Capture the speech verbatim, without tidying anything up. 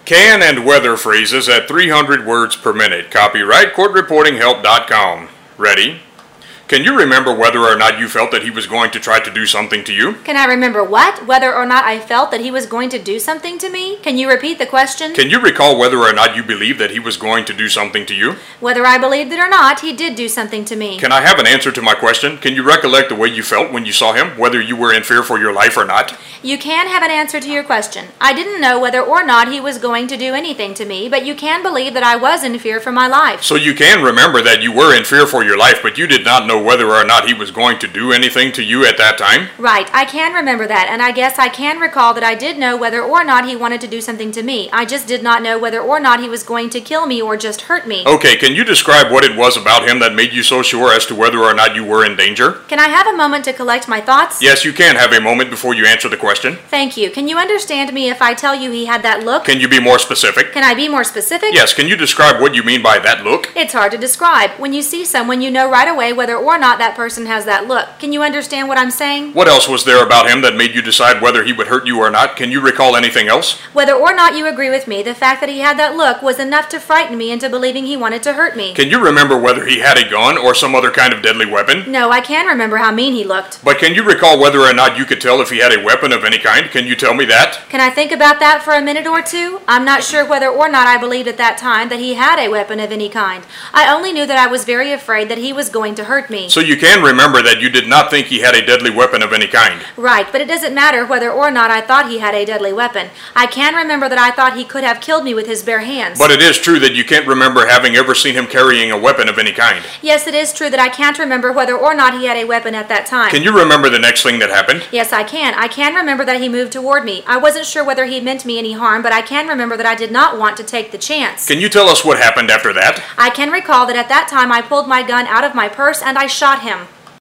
Can and weather phrases at three hundred words per minute. Copyright court reporting help dot com. Ready? Can you remember whether or not you felt that he was going to try to do something to you? Can I remember what? Whether or not I felt that he was going to do something to me? Can you repeat the question? Can you recall whether or not you believed that he was going to do something to you? Whether I believed it or not, he did do something to me. Can I have an answer to my question? Can you recollect the way you felt when you saw him, whether you were in fear for your life or not? You can have an answer to your question. I didn't know whether or not he was going to do anything to me, but you can believe that I was in fear for my life. So you can remember that you were in fear for your life, but you did not know whether or not he was going to do anything to you at that time? Right, I can remember that, and I guess I can recall that I did know whether or not he wanted to do something to me. I just did not know whether or not he was going to kill me or just hurt me. Okay, can you describe what it was about him that made you so sure as to whether or not you were in danger? Can I have a moment to collect my thoughts? Yes, you can have a moment before you answer the question. Thank you. Can you understand me if I tell you he had that look? Can you be more specific? Can I be more specific? Yes, can you describe what you mean by that look? It's hard to describe. When you see someone, you know right away whether or not that person has that look. Can you understand what I'm saying? What else was there about him that made you decide whether he would hurt you or not? Can you recall anything else? Whether or not you agree with me, the fact that he had that look was enough to frighten me into believing he wanted to hurt me. Can you remember whether he had a gun or some other kind of deadly weapon? No, I can remember how mean he looked. But can you recall whether or not you could tell if he had a weapon of any kind? Can you tell me that? Can I think about that for a minute or two? I'm not sure whether or not I believed at that time that he had a weapon of any kind. I only knew that I was very afraid that he was going to hurt me. So you can remember that you did not think he had a deadly weapon of any kind. Right, but it doesn't matter whether or not I thought he had a deadly weapon. I can remember that I thought he could have killed me with his bare hands. But it is true that you can't remember having ever seen him carrying a weapon of any kind. Yes, it is true that I can't remember whether or not he had a weapon at that time. Can you remember the next thing that happened? Yes, I can. I can remember that he moved toward me. I wasn't sure whether he meant me any harm, but I can remember that I did not want to take the chance. Can you tell us what happened after that? I can recall that at that time I pulled my gun out of my purse and I shot him.